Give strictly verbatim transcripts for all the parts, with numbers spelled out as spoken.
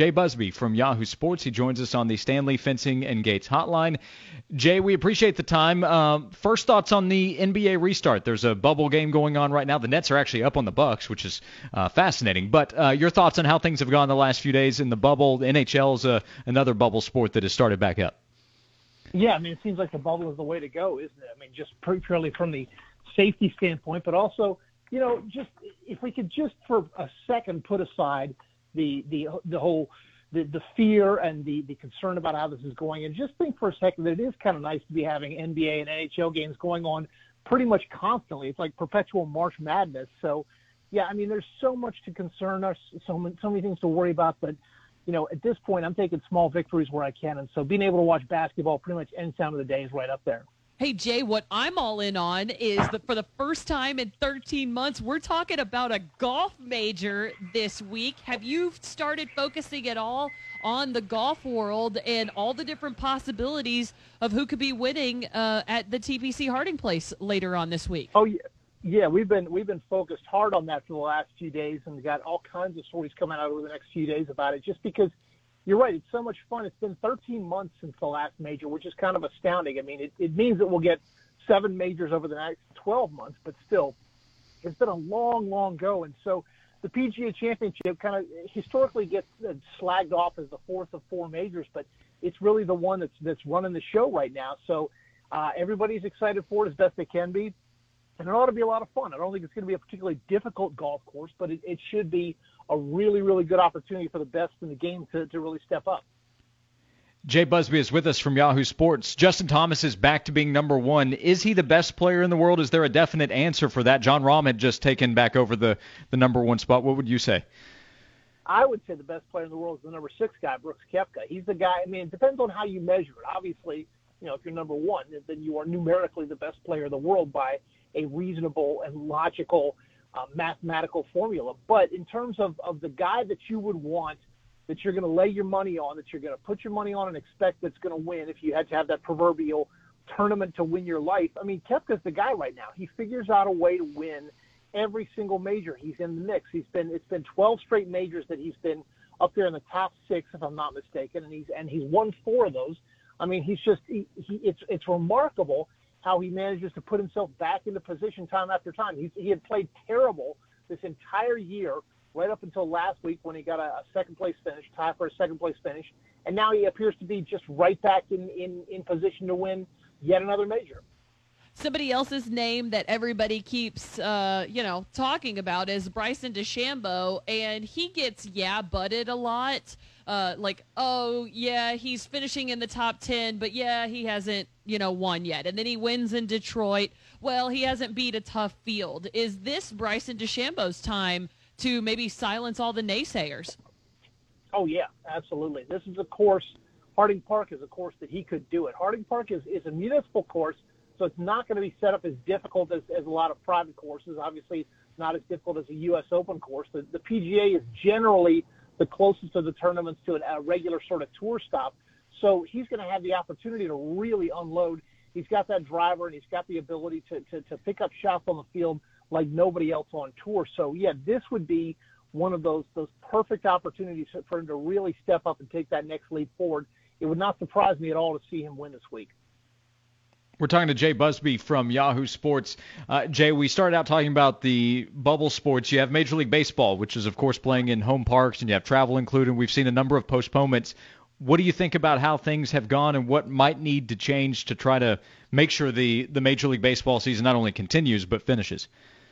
Jay Busby from Yahoo Sports. He joins us on the Stanley Fencing and Gates hotline. Jay, we appreciate the time. Uh, first thoughts on the N B A restart. There's a bubble game going on right now. The Nets are actually up on the Bucks, which is uh, fascinating. But uh, your thoughts on how things have gone the last few days in the bubble. The N H L is uh, another bubble sport that has started back up. Yeah, I mean, it seems like the bubble is the way to go, isn't it? I mean, just purely from the safety standpoint, but also, you know, just if we could just for a second put aside the the the whole the, the fear and the, the concern about how this is going, and just think for a second that it is kind of nice to be having N B A and N H L games going on pretty much constantly. It's like perpetual March Madness. So, yeah, I mean, there's so much to concern us, so many, so many things to worry about, but you know, at this point, I'm taking small victories where I can, and so being able to watch basketball pretty much any time of the day is right up there. Hey, Jay, what I'm all in on is that for the first time in thirteen months, we're talking about a golf major this week. Have you started focusing at all on the golf world and all the different possibilities of who could be winning uh, at the T P C Harding Place later on this week? Oh, yeah. Yeah, we've been we've been focused hard on that for the last few days, and got all kinds of stories coming out over the next few days about it, just because you're right. It's so much fun. It's been thirteen months since the last major, which is kind of astounding. I mean, it, it means that we'll get seven majors over the next twelve months, but still, it's been a long, long go. And so the P G A Championship kind of historically gets slagged off as the fourth of four majors, but it's really the one that's that's running the show right now. So uh, everybody's excited for it as best they can be. And it ought to be a lot of fun. I don't think it's going to be a particularly difficult golf course, but it, it should be a really, really good opportunity for the best in the game to, to really step up. Jay Busby is with us from Yahoo Sports. Justin Thomas is back to being number one. Is he the best player in the world? Is there a definite answer for that? Jon Rahm had just taken back over the, the number one spot. What would you say? I would say the best player in the world is the number six guy, Brooks Koepka. He's the guy. I mean, it depends on how you measure it. Obviously, you know, if you're number one, then you are numerically the best player in the world by a reasonable and logical uh, mathematical formula. But in terms of, of the guy that you would want, that you're going to lay your money on, that you're going to put your money on and expect that's going to win if you had to have that proverbial tournament to win your life, I mean, Koepka's the guy right now. He figures out a way to win every single major. He's in the mix. He's been it's been twelve straight majors that he's been up there in the top six, if I'm not mistaken, and he's and he's won four of those. I mean, he's just he, he it's it's remarkable how he manages to put himself back into position time after time. He, he had played terrible this entire year, right up until last week when he got a, a second-place finish, tie for a second-place finish, and now he appears to be just right back in, in, in position to win yet another major. Somebody else's name that everybody keeps, uh, you know, talking about is Bryson DeChambeau, and he gets yeah butted a lot. Uh, like, oh yeah, he's finishing in the top ten, but yeah, he hasn't, you know, won yet. And then he wins in Detroit. Well, he hasn't beat a tough field. Is this Bryson DeChambeau's time to maybe silence all the naysayers? Oh yeah, absolutely. This is a course. Harding Park is a course that he could do it. Harding Park is, is a municipal course. So it's not going to be set up as difficult as, as a lot of private courses. Obviously, not as difficult as a U S Open course. The, the P G A is generally the closest of the tournaments to an, a regular sort of tour stop. So he's going to have the opportunity to really unload. He's got that driver, and he's got the ability to, to, to pick up shots on the field like nobody else on tour. So, yeah, this would be one of those those perfect opportunities for him to really step up and take that next leap forward. It would not surprise me at all to see him win this week. We're talking to Jay Busby from Yahoo Sports. Uh, Jay, we started out talking about the bubble sports. You have Major League Baseball, which is, of course, playing in home parks, and you have travel included. We've seen a number of postponements. What do you think about how things have gone and what might need to change to try to make sure the, the Major League Baseball season not only continues but finishes?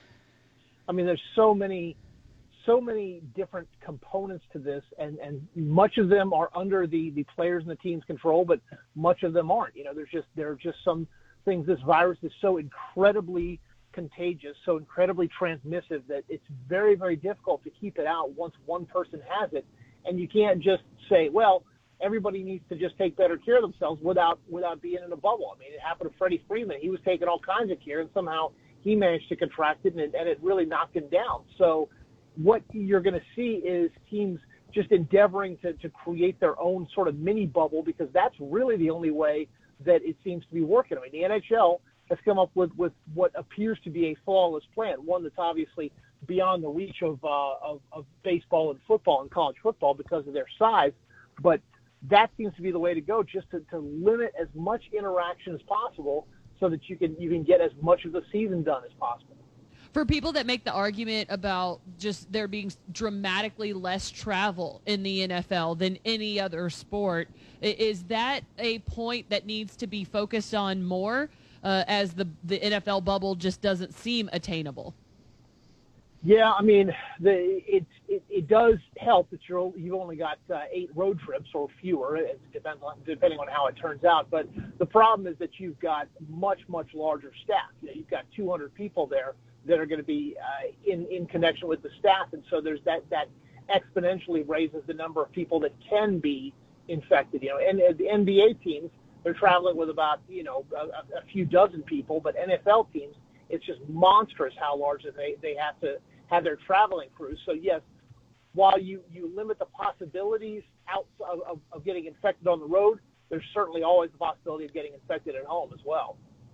I mean, there's so many so many different components to this, and, and much of them are under the, the players and the team's control, but much of them aren't. You know, there's just there are just some things. This virus is so incredibly contagious, so incredibly transmissive that it's very, very difficult to keep it out once one person has it. And you can't just say, well, everybody needs to just take better care of themselves without without being in a bubble. I mean, it happened to Freddie Freeman. He was taking all kinds of care, and somehow he managed to contract it, and it, and it really knocked him down. So what you're going to see is teams just endeavoring to, to create their own sort of mini bubble, because that's really the only way that it seems to be working. I mean, the N H L has come up with, with what appears to be a flawless plan, one that's obviously beyond the reach of, uh, of of baseball and football and college football because of their size, but that seems to be the way to go, just to, to limit as much interaction as possible so that you can you can get as much of the season done as possible. For people that make the argument about just there being dramatically less travel in the N F L than any other sport, is that a point that needs to be focused on more uh, as the, the N F L bubble just doesn't seem attainable? Yeah, I mean, the, it, it it does help that you're you've only got uh, eight road trips or fewer. It depends on depending on how it turns out. But the problem is that you've got much much larger staff. You know, you've got two hundred people there that are going to be uh, in in connection with the staff, and so there's that that exponentially raises the number of people that can be infected. You know, and uh, the N B A teams, they're traveling with about you know a, a few dozen people, but N F L teams, it's just monstrous how large they they have to have their traveling crews. So yes, while you, you limit the possibilities out of, of, of getting infected on the road, there's certainly always the possibility of getting infected at home as well.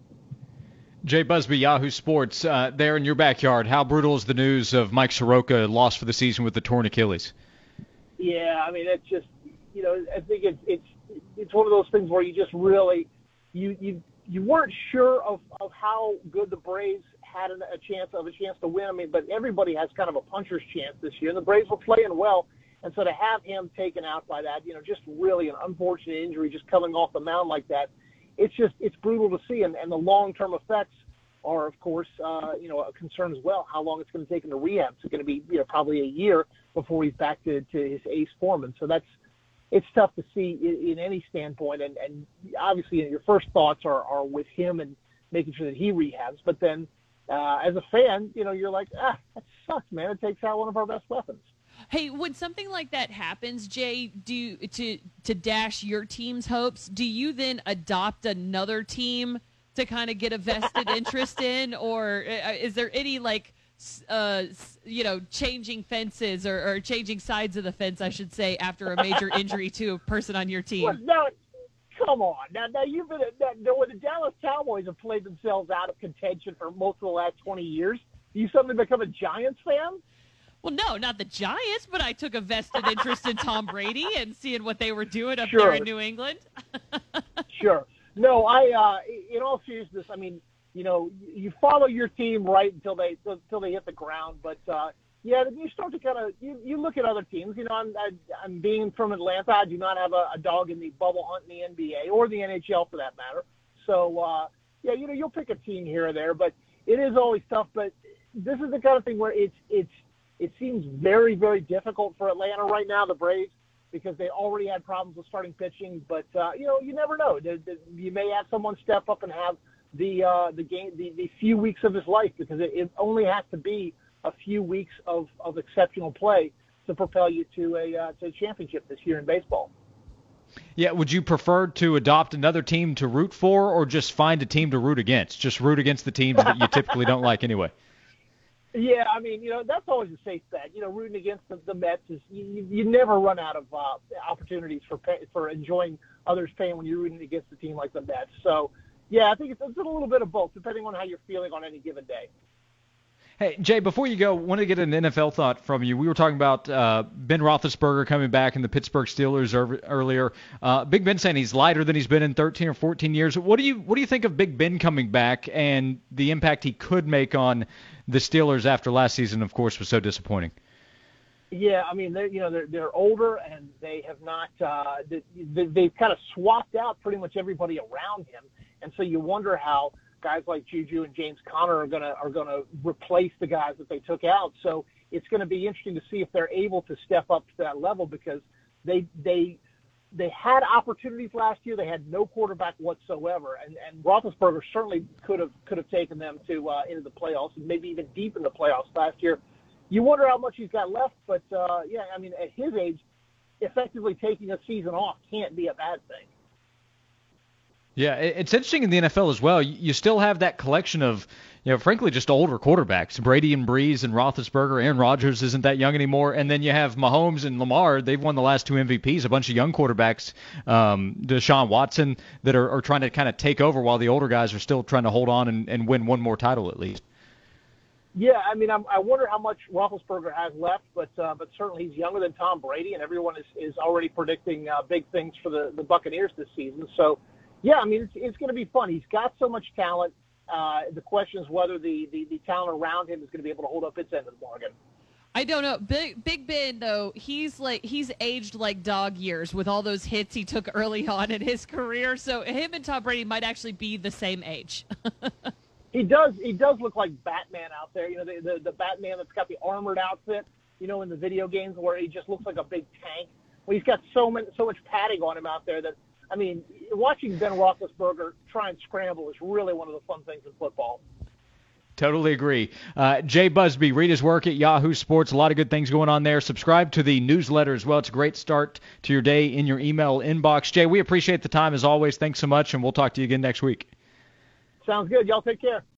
Jay Busbee, Yahoo Sports, uh, there in your backyard, how brutal is the news of Mike Soroka lost for the season with the torn Achilles? Yeah, I mean, it's just, you know, I think it's it's it's one of those things where you just really, you you you weren't sure of, of how good the Braves had a chance of a chance to win. I mean, but everybody has kind of a puncher's chance this year. And the Braves were playing well, and so to have him taken out by that, you know, just really an unfortunate injury, just coming off the mound like that, it's just it's brutal to see. And, and the long-term effects are, of course, uh, you know, a concern as well. How long it's going to take him to rehab? It's going to be, you know, probably a year before he's back to, to his ace form. And so that's it's tough to see in, in any standpoint. And, and obviously, your first thoughts are, are with him and making sure that he rehabs, but then. Uh, as a fan, you know, you're like, ah, that sucks, man. It takes out one of our best weapons. Hey, when something like that happens, Jay, do you, to to dash your team's hopes, do you then adopt another team to kind of get a vested interest in, or is there any like, uh, you know, changing fences or, or changing sides of the fence, I should say, after a major injury to a person on your team? Well, no, come on. Now, now you've been now, when the Dallas Cowboys have played themselves out of contention for most of the last twenty years, you suddenly become a Giants fan? Well, no, not the Giants, but I took a vested interest in Tom Brady and seeing what they were doing up sure. there in New England. Sure. No, I. Uh, in all seriousness, I mean, you know, you follow your team right until they until they hit the ground, but. Uh, Yeah, then you start to kind of you, you look at other teams. You know, I'm I, I'm being from Atlanta. I do not have a, a dog in the bubble hunt in the N B A or the N H L for that matter. So uh, yeah, you know, you'll pick a team here or there, but it is always tough. But this is the kind of thing where it's it's it seems very very difficult for Atlanta right now, the Braves, because they already had problems with starting pitching. But uh, you know, you never know. The, the, you may have someone step up and have the uh, the game the, the few weeks of his life, because it, it only has to be a few weeks of, of exceptional play to propel you to a uh, to a championship this year in baseball. Yeah, would you prefer to adopt another team to root for, or just find a team to root against? Just root against the teams that you typically don't like anyway. Yeah, I mean, you know, that's always a safe bet. You know, rooting against the, the Mets is you, you never run out of uh, opportunities for pay, for enjoying others' pain when you're rooting against a team like the Mets. So, yeah, I think it's, it's a little bit of both, depending on how you're feeling on any given day. Hey, Jay, before you go, I want to get an N F L thought from you. We were talking about uh, Ben Roethlisberger coming back in the Pittsburgh Steelers er- earlier. Uh, Big Ben saying he's lighter than he's been in thirteen or fourteen years. What do you what do you think of Big Ben coming back and the impact he could make on the Steelers after last season, of course, was so disappointing? Yeah, I mean, they're, you know, they're, they're older, and they have not uh, – they, they've kind of swapped out pretty much everybody around him, and so you wonder how – guys like Juju and James Conner are gonna are gonna replace the guys that they took out. So it's going to be interesting to see if they're able to step up to that level, because they they they had opportunities last year. They had no quarterback whatsoever, and and Roethlisberger certainly could have could have taken them to uh, into the playoffs and maybe even deep in the playoffs last year. You wonder how much he's got left, but uh, yeah, I mean, at his age, effectively taking a season off can't be a bad thing. Yeah, it's interesting in the N F L as well. You still have that collection of, you know, frankly, just older quarterbacks. Brady and Breeze and Roethlisberger. Aaron Rodgers isn't that young anymore. And then you have Mahomes and Lamar. They've won the last two M V Ps. A bunch of young quarterbacks, um, Deshaun Watson, that are, are trying to kind of take over while the older guys are still trying to hold on and, and win one more title at least. Yeah, I mean, I'm, I wonder how much Roethlisberger has left, but uh, but certainly he's younger than Tom Brady, and everyone is, is already predicting uh, big things for the, the Buccaneers this season. So, yeah, I mean, it's, it's going to be fun. He's got so much talent. Uh, the question is whether the, the, the talent around him is going to be able to hold up its end of the bargain. I don't know. Big Big Ben though, he's like he's aged like dog years with all those hits he took early on in his career. So him and Tom Brady might actually be the same age. He does. He does look like Batman out there. You know, the, the the Batman that's got the armored outfit. You know, in the video games where he just looks like a big tank. Well, he's got so many, so much padding on him out there that I mean, watching Ben Roethlisberger try and scramble is really one of the fun things in football. Totally agree. Uh, Jay Busbee, read his work at Yahoo Sports. A lot of good things going on there. Subscribe to the newsletter as well. It's a great start to your day in your email inbox. Jay, we appreciate the time as always. Thanks so much, and we'll talk to you again next week. Sounds good. Y'all take care.